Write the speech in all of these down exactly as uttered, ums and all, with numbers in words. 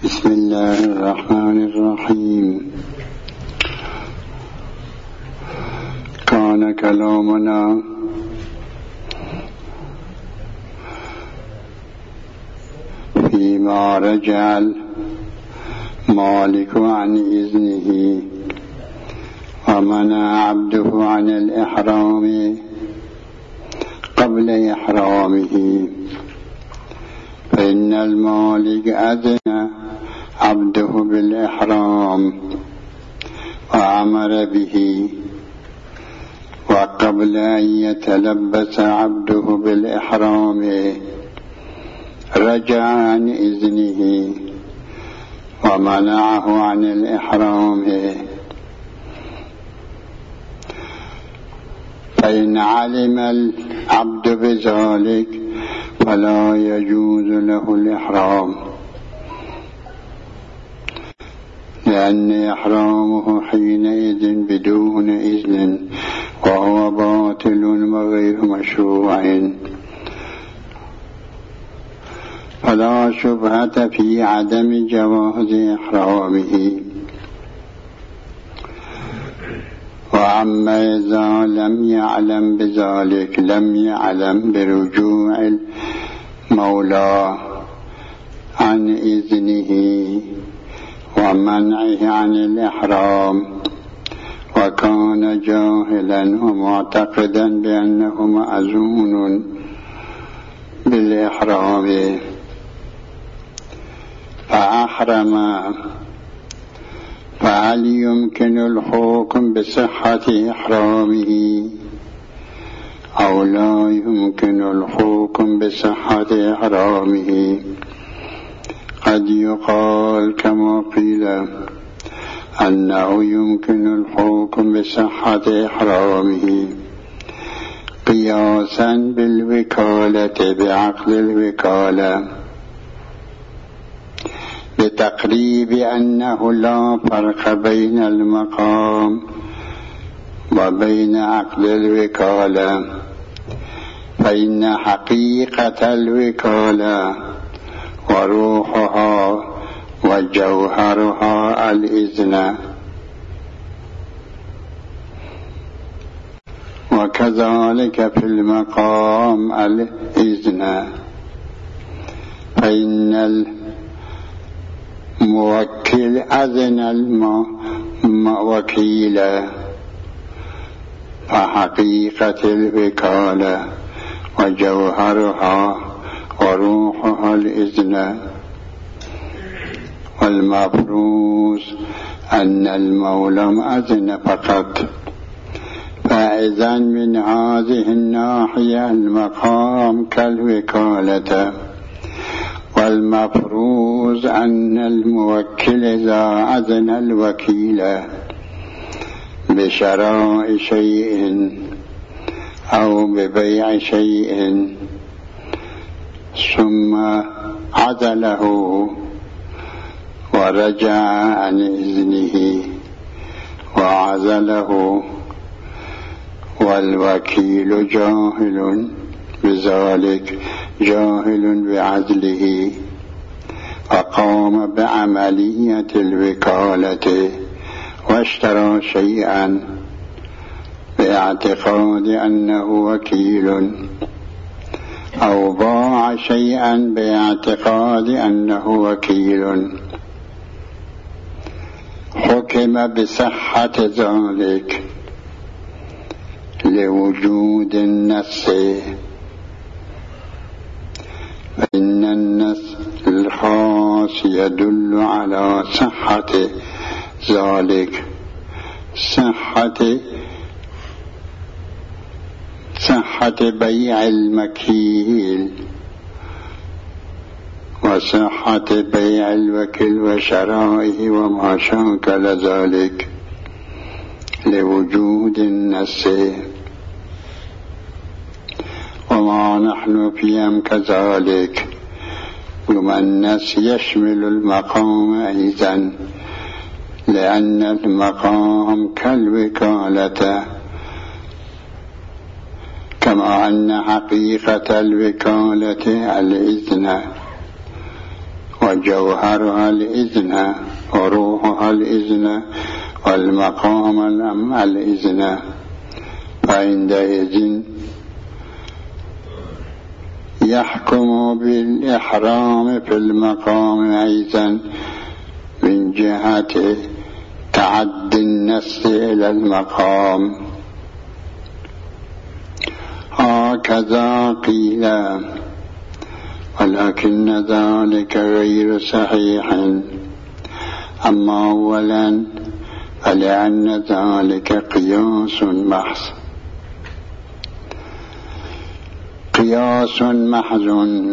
بسم الله الرحمن الرحيم. كان كلامنا فيما رجع المالك عن إذنه ومنع عبده عن الإحرام قبل إحرامه، فإن المالك أذن عبده بالإحرام وأمر به، وقبل أن يتلبس عبده بالإحرام رجع عن إذنه ومنعه عن الإحرام. فإن علم العبد بذلك فلا يجوز له الإحرام، لأن إحرامه حينئذ بدون إذن وهو باطل وغير مشروع، فلا شبهة في عدم جواز إحرامه. وأما إذا لم يعلم بذلك لم يعلم برجوع المولى عن إذنه ومنعه عن الإحرام، وكان جاهلا ومعتقدا بأنه مأذون بالإحرام فأحرم، فهل يمكن الحكم بصحة إحرامه أو لا يمكن الحكم بصحة إحرامه؟ قد يقال كما قيل أنه يمكن الحكم بصحة إحرامه قياسا بالوكالة بعقد الوكالة، بتقريب أنه لا فرق بين المقام وبين عقد الوكالة، فإن حقيقة الوكالة وروحها وجوهرها الإذن، وكذلك في المقام الإذن. فإن الموكل أذن الموكيل، فحقيقة الوكالة وجوهرها وروحها الإذن، والمفروض أن المولى أذن فقط. فإذا من هذه الناحية المقام كالوكالة، والمفروض أن الموكل إذا أذن الوكيل بشراء شيء أو ببيع شيء ثم عزله ورجع عن إذنه وعزله والوكيل جاهل بذلك جاهل بعزله، وقام بعملية الوكالة واشترى شيئا باعتقاد أنه وكيل، أو باع شيئا باعتقاد أنه وكيل، حكم بصحة ذلك لوجود النص، فإن النص الخاص يدل على صحة ذلك، صحة صحة بيع المكيل وصحة بيع الوكيل وشرائه وما شاكل ذلك لوجود النص. وما نحن فيهم كذلك، وما النص يشمل المقام أيضا، لأن المقام كالوكالة، كما أن حقيقة الوكالة الإذن وجوهرها الإذن وروحها الإذن والمقام الإذن، فعندئذ يحكم بالإحرام في المقام أيضا من جهة تعدي النص إلى المقام. هكذا قيل، ولكن ذلك غير صحيح. أما أولا فلأن ذلك قياس محض قياس محض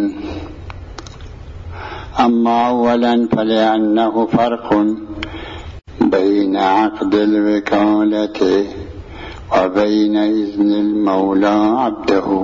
أما أولا فلأنه فرق بين عقد الوكالة وبين إذن المولى عبده،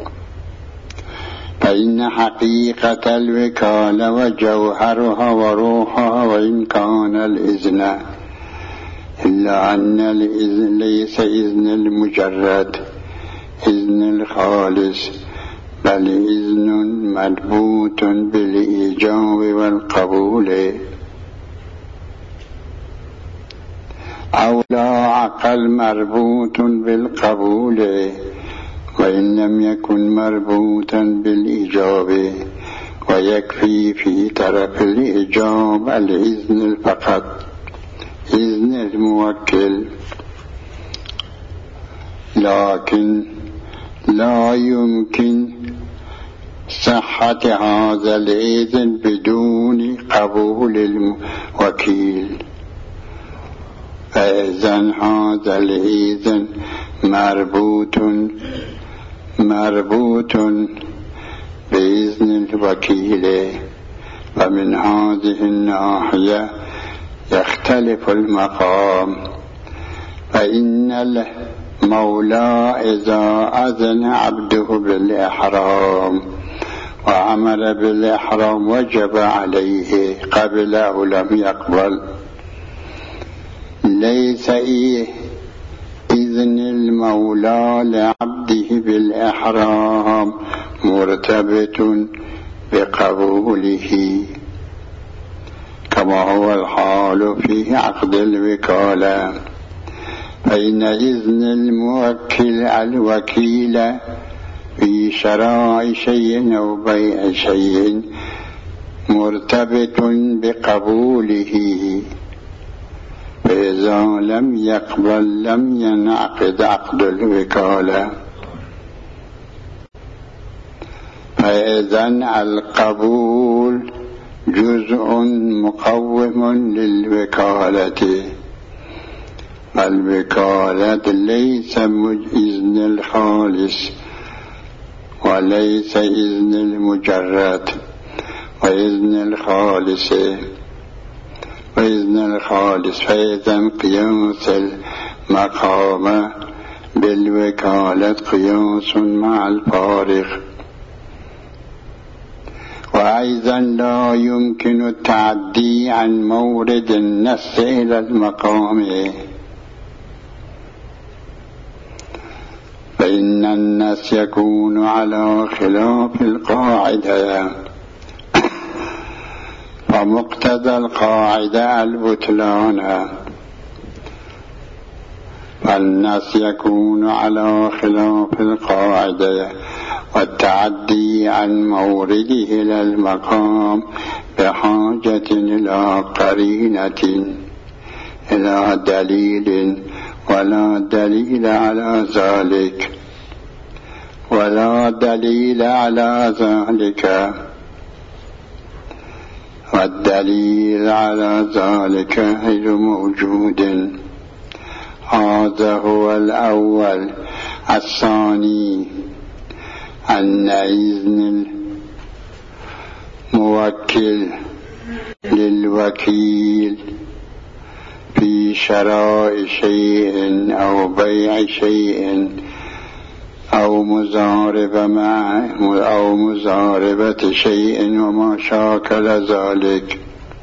فإن حقيقة الوكالة وجوهرها وروحها وإن كان الإذن، إلا أن الإذن ليس إذن المجرد إذن الخالص، بل إذن مربوط بالإيجاب والقبول، أو لا عقل مربوط بالقبول وإن لم يكن مربوطا بالإيجاب، ويكفي في طرف الإيجاب الإذن فقط، إذن الموكل. لكن لا يمكن صحة هذا الإذن بدون قبول الوكيل، فإذن هذا الإذن مربوط مربوط بإذن الوكيل، ومن هذه الناحية يختلف المقام. فإن المولى إذا أذن عبده بالإحرام وأمر بالإحرام وجب عليه قبل أو لم يقبل، ليس إيه إذن المولى لعبده بالإحرام مرتبط بقبوله كما هو الحال في عقد الوكالة، فإن إذن الموكل الوكيل في شراء شيء أو بيع شيء مرتبط بقبوله، فإذا لم يقبل لم ينعقد عقد الوكالة. فإذن القبول جزء مقوم للوكالة، الوكالة ليس إذن الخالص وليس إذن المجرد، وإذن الخالص وإذن الخالص فإذن قياس المقام بالوكالة قياس مع الفارق. وأيضا لا يمكن التعدي عن مورد النص إلى المقام، فإن النص يكون على خلاف القاعدة، فمقتضى القاعدة البطلان، فالنص يكون على خلاف القاعدة، والتعدي عن مورده إلى المقام بحاجة إلى قرينة إلى دليل، ولا دليل على ذلك ولا دليل على ذلك والدليل على ذلك غير موجود. هذا هو الأول. الثاني أن إذن الموكل للوكيل في شراء شيء أو بيع شيء أو مزاربة معه أو مزاربة شيء وما شاكل ذلك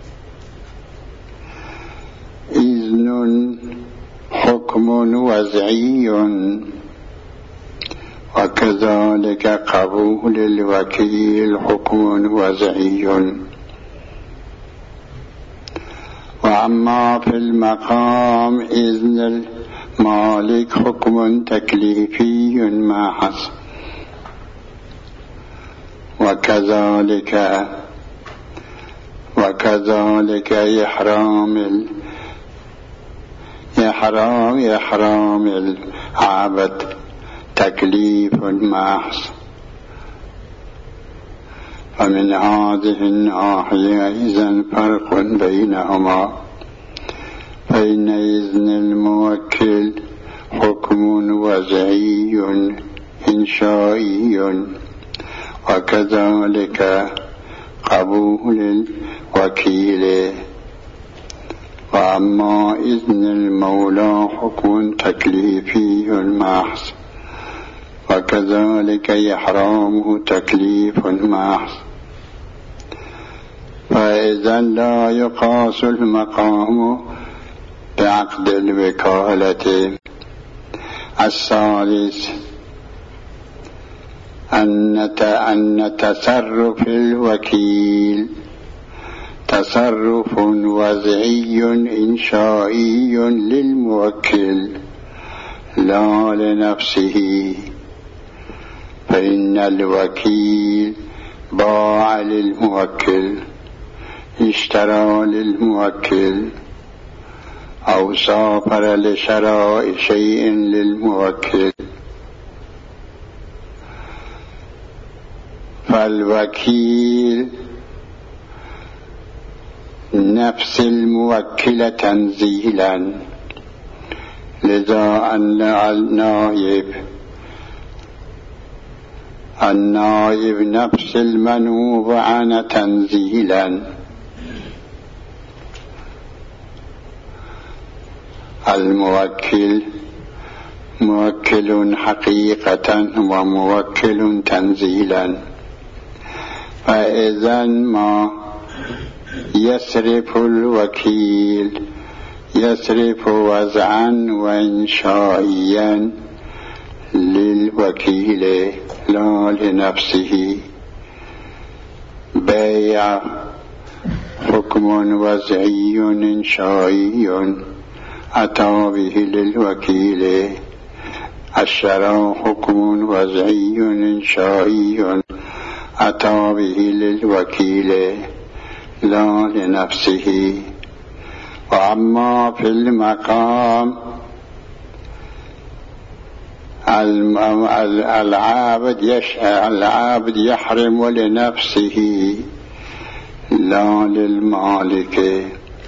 إذن حكم وضعي، وكذلك قبول الوكيل حكم وضعي. وأما في المقام إذن المالك حكم تكليفي محض، وكذلك وكذلك إحرام ال إحرام إحرام العبد تكليف محض. فمن هذه الناحية إذن فرق بينهما، فإن إذن الموكل حكم وضعي إنشائي، وكذلك قبول الوكيل. وأما إذن المولى حكم تكليفي محض، وكذلك إحرامه تكليف محض. فإذا لا يقاس المقام بعقد الوكالة. الثالث أن تصرف الوكيل تصرف وضعي إنشائي للموكل لا لنفسه، فإن الوكيل باع للموكل، اشترى للموكل، أو سافر لشراء شيء للموكل. فالوكيل نفس الموكل تنزيلا، لذا أن النائب النائب نفس المنوب عن تنزيلا. الموكل موكل حقيقة وموكل تنزيلا. فإذا ما يصرف الوكيل يصرف وضعا وإنشائيا للوكيل لا لنفسه. بيع حكم وضعي إنشائي أتى به للوكيل، الشراء حكم وضعي إنشائي أتى به للوكيل لا لنفسه. وأما في المقام العابد العابد يحرم لنفسه لا للمالك،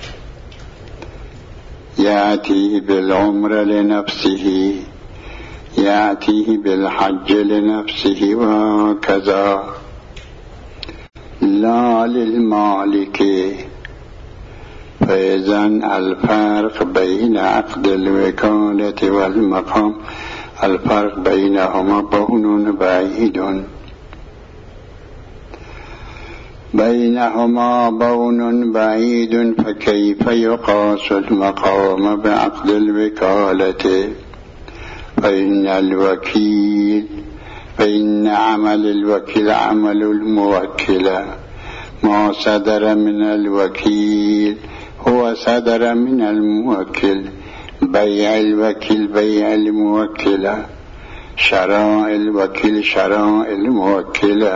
يأتي بالعمر لنفسه، يأتي بالحج لنفسه، وكذا لا للمالك. فإذن الفرق بين عقد الوكالة والمقام الفرق بينهما بون بعيد بينهما بون بعيد فكيف يقاس المقام بعقد الوكالة؟ فإن الوكيل فإن عمل الوكيل عمل الموكل، ما صدر من الوكيل هو صدر من الموكل. بيع الوكيل بيع الموكل، شراء الوكيل شراء الموكل.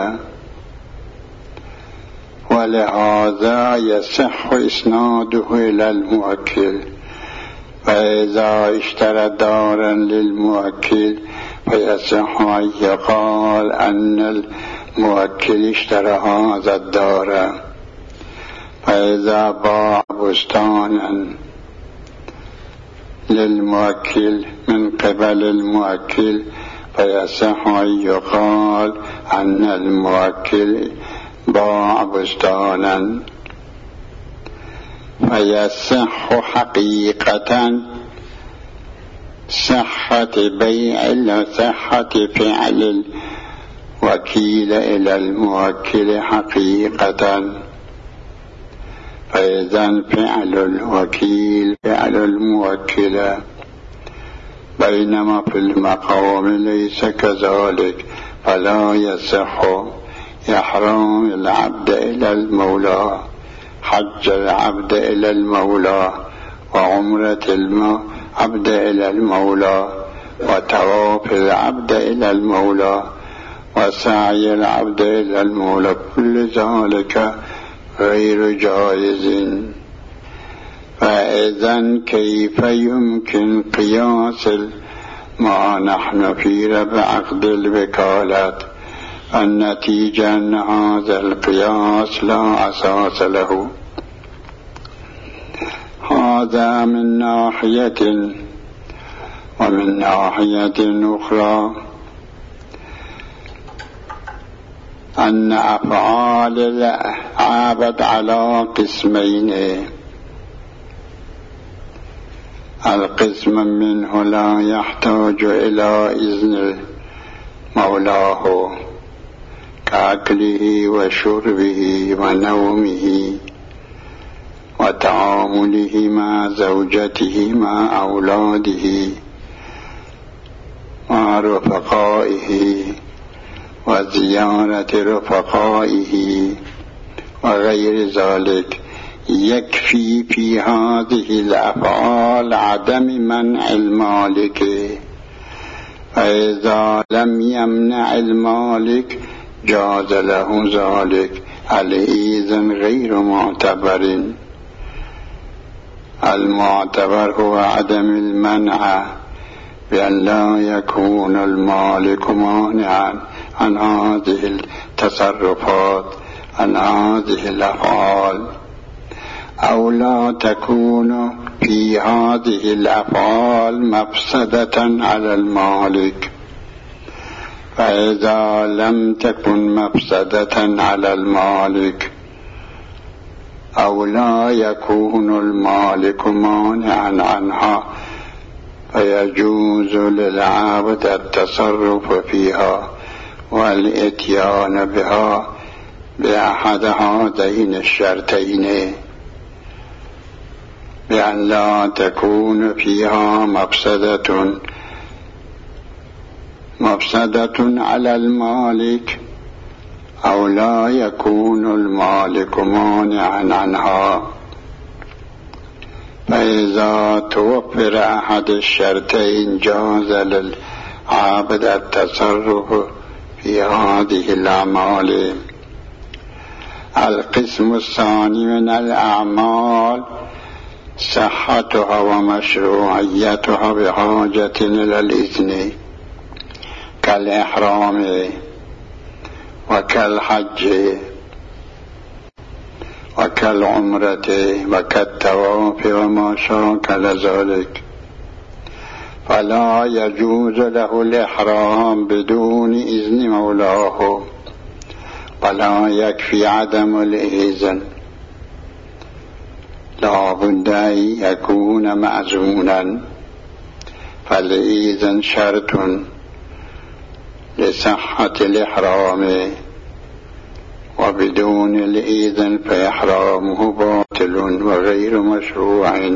ولهذا يصح إسناده إلى الموكل. فإذا اشترى دارا للموكل فيصح أن يقال أن الموكل اشترى هذا الدار. فإذا باع بستانا للموكل من قبل الموكل فيصح أن يقال أن الموكل باع بستانا. فيصح حقيقة صحة بيع صحة فعل الوكيل إلى الموكل حقيقة. فإذا فعل الوكيل فعل الموكل، بينما في المقام ليس كذلك، فلا يصح إحرام العبد إلى المولى حج العبد إلى المولى وعمرة العبد إلى المولى وطواف العبد إلى المولى وسعي العبد إلى المولى، كل ذلك غير جائز. فإذن كيف يمكن قياس ما نحن فيه بعقد الوكالة؟ النتيجة أن هذا القياس لا أساس له. هذا من ناحية. ومن ناحية أخرى أن أفعال العبد على قسمين: القسم منه لا يحتاج إلى إذن مولاه كأكله وشربه ونومه وتعامله مع زوجته مع أولاده مع رفقائه وزيارة رفقائه وغير ذلك. يكفي في هذه الأفعال عدم منع المالك، فإذا لم يمنع المالك جاز له ذلك. الإذن غير معتبر، المعتبر هو عدم المنع، بأن لا يكون المالك مانعا عن هذه التصرفات، عن هذه الأفعال، أو لا تكون في هذه الأفعال مفسدة على المالك. فإذا لم تكن مفسدة على المالك أو لا يكون المالك مانعا عنها فيجوز للعبد التصرف فيها والإتيان بها بأحد هذين الشرطين، بأن لا تكون فيها مفسدة مفسدة على المالك أو لا يكون المالك مانعا عنها. فإذا توفر أحد الشرطين جاز للعابد التصرف في هذه الأعمال. القسم الثاني من الأعمال صحتها ومشروعيتها بحاجة إلى الإذن، كالإحرام وكالحج وكالعمرة وكالتواف وما شاكل ذلك. فلا يجوز له الإحرام بدون إذن مولاه، ولا يكفي عدم الإذن، لا بد أن يكون مأذونا، فالإذن شرط لصحة الإحرام، وبدون الإذن فإحرامه باطل وغير مشروع،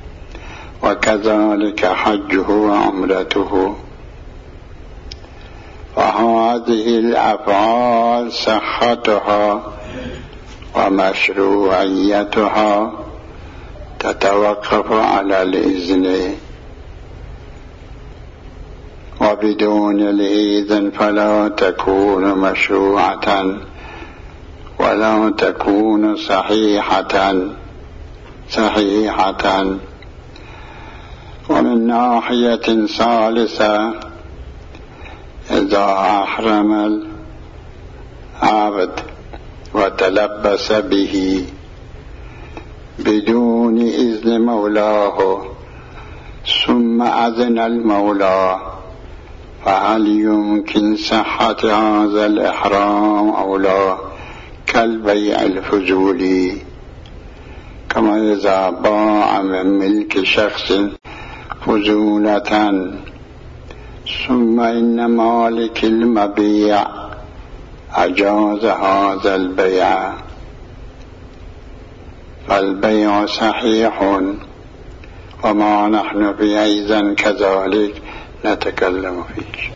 وكذلك حجه وعمرته. وهذه الأفعال صحتها ومشروعيتها تتوقف على الإذن، وبدون الإذن فلا تكون مشروعة ولا تكون صحيحة صحيحة. ومن ناحية ثالثة، إذا أحرم العبد وتلبس به بدون إذن مولاه ثم أذن المولى، فهل يمكن صحة هذا الإحرام أو لا؟ كالبيع الفضولي، كما إذا باع من ملك شخص فضولة ثم إن مالك المبيع أجاز هذا البيع، فالبيع صحيح. وما نحن في أيضا كذلك نتكلم فيه.